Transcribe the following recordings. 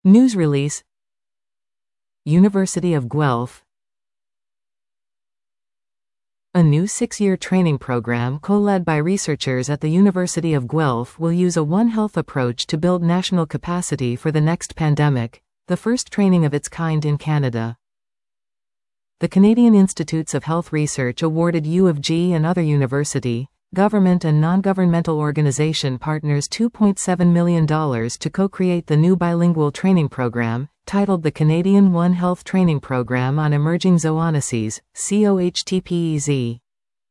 News release. University of Guelph. A new 6-year training program co-led by researchers at the University of Guelph will use a One Health approach to build national capacity for the next pandemic, the first training of its kind in Canada. The Canadian Institutes of Health Research awarded U of G and other university, government and non-governmental organization partners $2.7 million to co-create the new bilingual training program, titled the Canadian One Health Training Program on Emerging Zoonoses, COHTPEZ.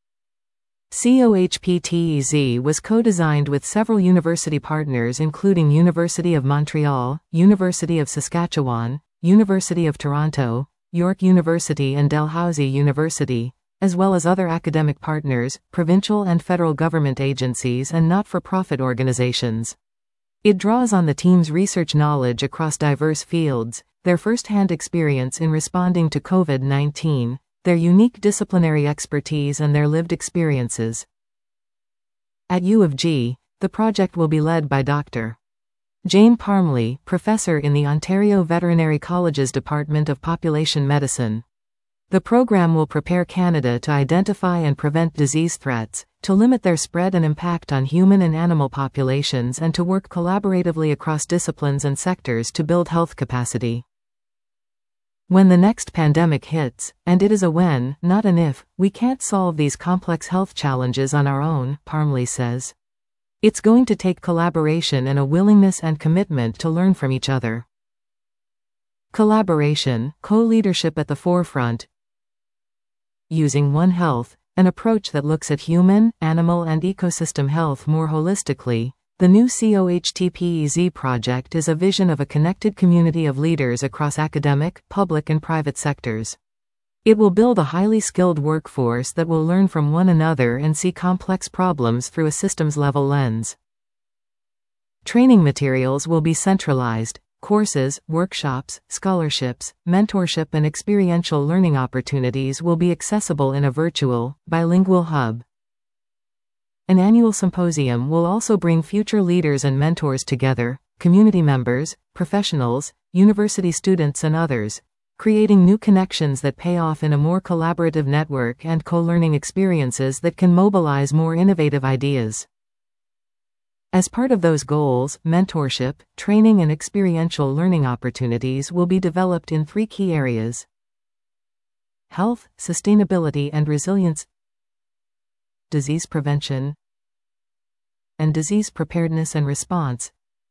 COHPTEZ was co-designed with several university partners including University of Montreal, University of Saskatchewan, University of Toronto, York University and Dalhousie University, as well as other academic partners, provincial and federal government agencies and not-for-profit organizations. It draws on the team's research knowledge across diverse fields, their first-hand experience in responding to COVID-19, their unique disciplinary expertise and their lived experiences. At U of G, the project will be led by Dr. Jane Parmley, professor in the Ontario Veterinary College's Department of Population Medicine. The program will prepare Canada to identify and prevent disease threats, to limit their spread and impact on human and animal populations and to work collaboratively across disciplines and sectors to build health capacity. When the next pandemic hits, and it is a when, not an if, we can't solve these complex health challenges on our own, Parmley says. It's going to take collaboration and a willingness and commitment to learn from each other. Collaboration, co-leadership at the forefront. Using One Health, an approach that looks at human, animal and ecosystem health more holistically, the new COHTPEZ project is a vision of a connected community of leaders across academic, public and private sectors. It will build a highly skilled workforce that will learn from one another and see complex problems through a systems-level lens. Training materials will be centralized. Courses, workshops, scholarships, mentorship and experiential learning opportunities will be accessible in a virtual, bilingual hub. An annual symposium will also bring future leaders and mentors together, community members, professionals, university students and others, creating new connections that pay off in a more collaborative network and co-learning experiences that can mobilize more innovative ideas. As part of those goals, mentorship, training and experiential learning opportunities will be developed in 3 key areas: health, sustainability and resilience, disease prevention, and disease preparedness and response.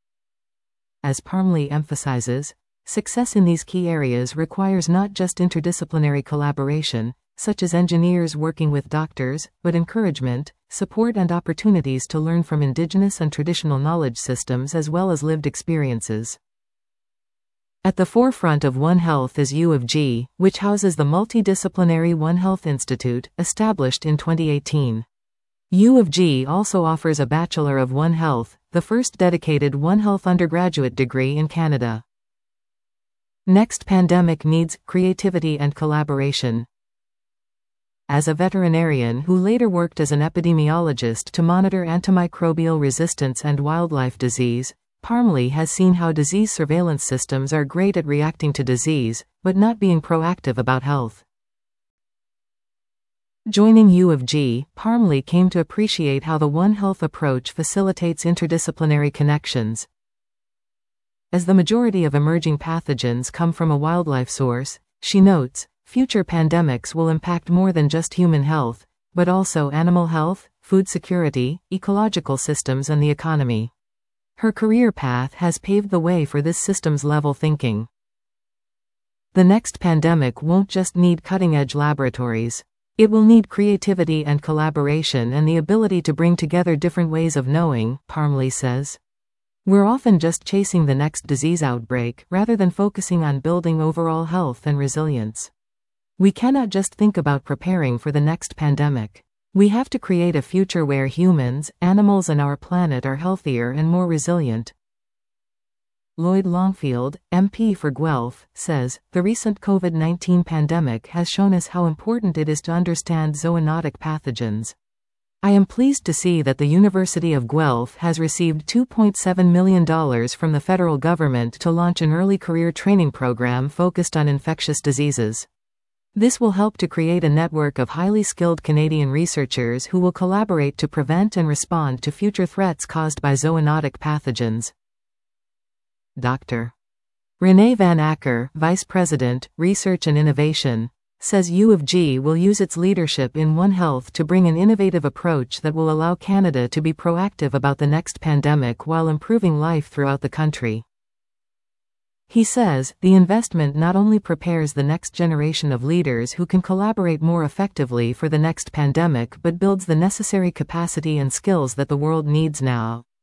As Parmley emphasizes, success in these key areas requires not just interdisciplinary collaboration, such as engineers working with doctors, but encouragement, support and opportunities to learn from indigenous and traditional knowledge systems as well as lived experiences. At the forefront of One Health is U of G, which houses the multidisciplinary One Health Institute, established in 2018. U of G also offers a Bachelor of One Health, the first dedicated One Health undergraduate degree in Canada. Next pandemic needs creativity and collaboration. As a veterinarian who later worked as an epidemiologist to monitor antimicrobial resistance and wildlife disease, Parmley has seen how disease surveillance systems are great at reacting to disease, but not being proactive about health. Joining U of G, Parmley came to appreciate how the One Health approach facilitates interdisciplinary connections. As the majority of emerging pathogens come from a wildlife source, she notes, future pandemics will impact more than just human health, but also animal health, food security, ecological systems and the economy. Her career path has paved the way for this systems-level thinking. The next pandemic won't just need cutting-edge laboratories. It will need creativity and collaboration and the ability to bring together different ways of knowing, Parmley says. We're often just chasing the next disease outbreak rather than focusing on building overall health and resilience. We cannot just think about preparing for the next pandemic. We have to create a future where humans, animals and our planet are healthier and more resilient. Lloyd Longfield, MP for Guelph, says, the recent COVID-19 pandemic has shown us how important it is to understand zoonotic pathogens. I am pleased to see that the University of Guelph has received $2.7 million from the federal government to launch an early career training program focused on infectious diseases. This will help to create a network of highly skilled Canadian researchers who will collaborate to prevent and respond to future threats caused by zoonotic pathogens. Dr. René van Acker, Vice President, Research and Innovation, says U of G will use its leadership in One Health to bring an innovative approach that will allow Canada to be proactive about the next pandemic while improving life throughout the country. He says, the investment not only prepares the next generation of leaders who can collaborate more effectively for the next pandemic but builds the necessary capacity and skills that the world needs now.